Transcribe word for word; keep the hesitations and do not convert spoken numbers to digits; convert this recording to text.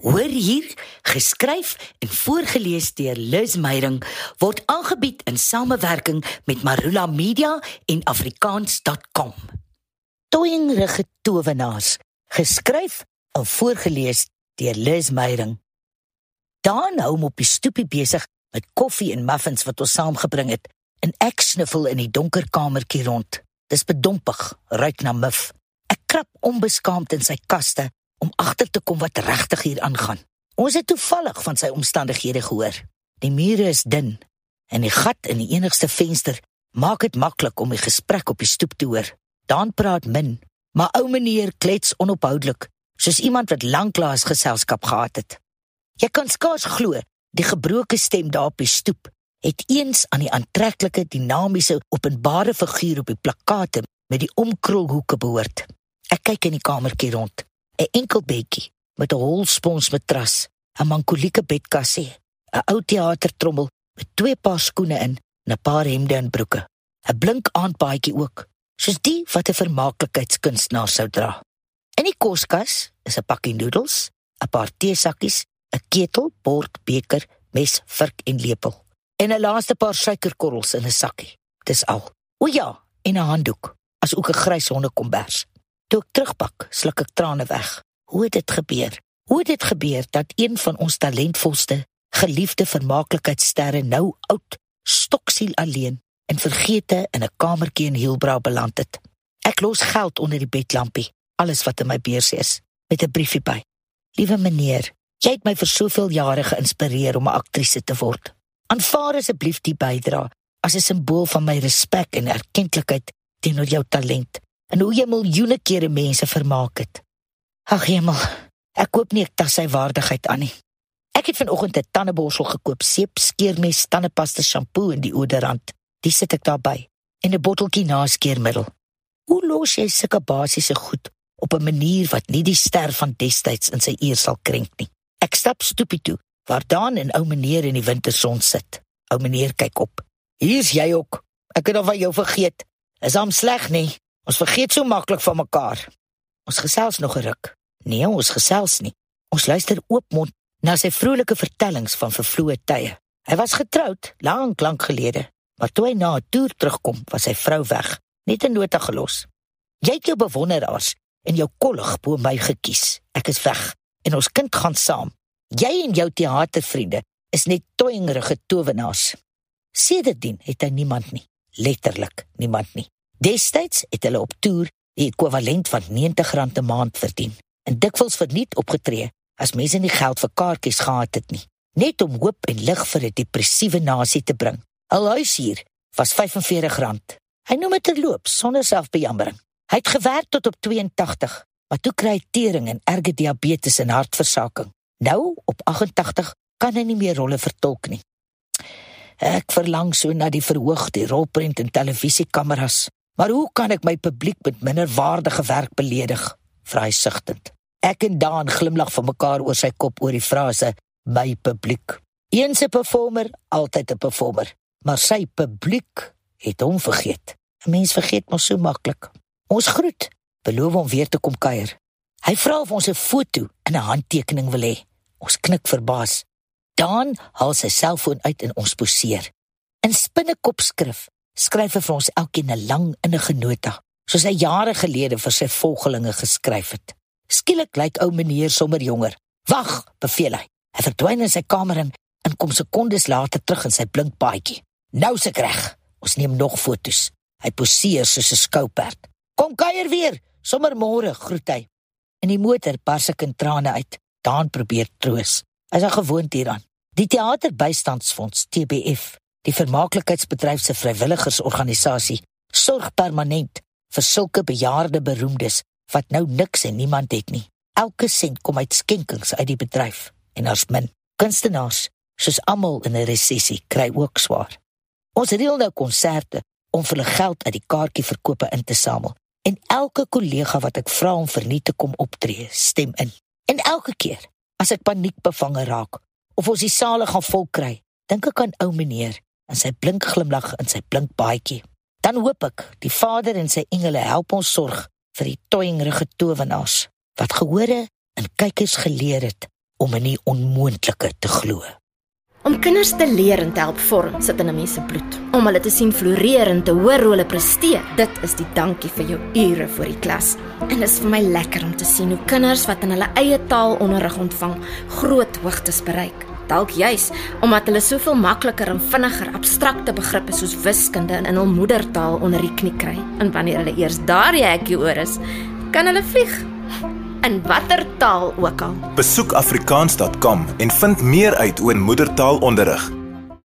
Hoor hier, geskryf en voorgelees deur Liz Meyering, word aangebied in samewerking met Marula Media en Afrikaans punt com. Toyingrige towenaars, geskryf en voorgelees deur Liz Meyering. Daan hou hom op die stoepie besig met koffie en muffins wat ons saamgebring het, en ek sniffel in die donker kamertjie rond. Dis bedompig, ruik na mif. Ek krap onbeskaamd in sy kaste om agter te kom wat regtig hier aangaan. Ons het toevallig van sy omstandighede gehoor. Die mure is dun, en die gat in die enigste venster maak dit maklik om die gesprek op die stoep te hoor. Daan praat min, maar ou meneer klets onophoudelik, soos iemand wat lanklaas geselskap gehad het. Jy kan skaars glo, die gebroke stem daar op die stoep het eens aan die aantreklike, dinamiese, openbare figuur op die plakate met die omkrulhoeke behoort. Ek kyk in die kamertjie rond. 'n enkel bedjie met 'n holspons matras, 'n mankolieke bedkassie, 'n ou teatertrommel met twee paar skoene in en 'n paar hemde en broeke. 'n Blink aandbaadjie ook, soos die wat 'n vermaaklikheidskunstenaar sou dra. In die koskas is 'n pakkie noedels, 'n paar teesakkies, 'n ketel, bord, beker, mes, vurk en lepel. En 'n laaste paar suikerkorrels in 'n sakkie. Dis al. O ja, en 'n handdoek, as ook 'n grys hondekombers. Toe ek terugpak, sluk ek trane weg. Hoe het dit gebeur? Hoe het dit gebeur dat een van ons talentvolste, geliefde vermaaklikheidssterre nou oud, stoksiel alleen en vergete in 'n kamertjie in Hielbra beland het? Ek los geld onder die bedlampie, alles wat in my beurs is, met 'n briefie by. Liewe meneer, jy het my vir soveel jare geïnspireer om 'n aktrise te word. Aanvaar asseblief die bydra as 'n simbool van my respek en erkenklikheid teenoor jou talent, en hoe jy miljoene kere mense vermaak het. Ag hemel, ek koop nie ek tas sy waardigheid aan nie. Ek het vanoggend 'n tandeborsel gekoop, seep, skeermes, tandepasta, shampoo en die oderant. Die sit ek daarby, en 'n botteltjie naskeermiddel. Hoe los jy sulke basiese goed op 'n manier wat nie die ster van destyds in sy eer sal krenk nie? Ek stap stoepie toe, waar Daan en ou meneer in die winterson sit. Ou meneer kyk op. Hier's jy ook. Ek het al van jou vergeet. Is hom sleg nie? Ons vergeet so maklik van mekaar. Ons gesels nog 'n ruk. Nee, ons gesels nie. Ons luister oopmond na sy vrolike vertellings van vervloë tye. Hy was getroud, lank, lank gelede, maar toe hy na 'n toer terugkom, was sy vrou weg, net 'n nota gelos. Jy het jou bewonderaars en jou kollig bo my gekies. Ek is weg, en ons kind gaan saam. Jy en jou teatervriende is net toyingrige towenaars. Sedertdien het hy niemand nie, letterlik niemand nie. Destyds het hulle op toer die ekwivalent van negentig rand 'n maand verdien, en dikwels verniet opgetree as mense nie geld vir kaartjies gehad het nie, net om hoop en lig vir 'n depressiewe nasie te bring. Al huis hier was vyf en veertig rand. Hy noem dit terloops, sonder selfbejammering. Hy het gewerk tot op twee en tagtig, maar toe kry hy tering en erge diabetes en hartversaking. Nou, op agt en tagtig, kan hy nie meer rolle vertolk nie. Ek verlang so na die verhoog, die rolprent en televisiekameras. Maar hoe kan ek my publiek met minderwaardige werk beledig? Vra hy sigtend. Ek en Daan glimlag van mekaar oor sy kop oor die frase, my publiek. Eens 'n performer, altyd 'n performer. Maar sy publiek het hom vergeet. 'n Mens vergeet mos so maklik. Ons groet, beloof om weer te kom kuier. Hy vra of ons 'n foto en 'n handtekening wil hê. Ons knik verbaas. Daan haal sy selfoon uit en ons poseer. In spinnekopskrif skryf hy vir ons elkeen 'n lang innige nota, soos hy jare gelede vir sy volgelinge geskryf het. Skielik lyk ou meneer sommer jonger. Wag, beveel hy. Hy verdwyn in sy kamer in en kom sekondes later terug in sy blink paadjie. Nou se reg. Ons neem nog foto's. Hy poseer soos 'n skouperd. Kom kuier weer, sommer môre, groet hy. In die motor bars ek in trane uit. Daan probeer troos. Hy is al gewoond hieraan. Die Teaterbystandsfonds, T B F, die vermaaklikheidsbedryf se vrywilligersorganisasie, sorg permanent vir sulke bejaarde beroemdes wat nou niks en niemand het nie. Elke sent kom uit skenkings uit die bedryf, en daar's min. Kunstenaars, soos almal in 'n resessie, kry ook swaar. Ons reël nou konserte om vir hulle geld uit die kaartjieverkope in te samel, en elke kollega wat ek vra om verniet te kom optree, stem in. En elke keer, as ek paniekbevange raak, of ons die sale gaan vol kry, dink ek aan ou meneer, en sy blink glimlag in sy blink baadjie. Dan hoop ek, die Vader en sy engele help ons sorg vir die toyingrige towenaars, wat gehore en kykers geleer het, om in die onmoontlike te glo. Om kinders te leer en te help vorm, sit in 'n mens se bloed. Om hulle te sien floreer en te hoor hoe hulle presteer, dit is die dankie vir jou ure voor die klas. En dit is vir my lekker om te sien hoe kinders wat in hulle eie taal onderrig ontvang, groot hoogtes bereik. Dalk juis, omdat hulle soveel makliker en vinniger abstrakte begrippe soos wiskunde in hul moedertaal onder die knie kry. En wanneer hulle eers daar die hekkie oor is, kan hulle vlieg. In watter taal ook al. Besoek afrikaans punt com en vind meer uit oor moedertaalonderrig.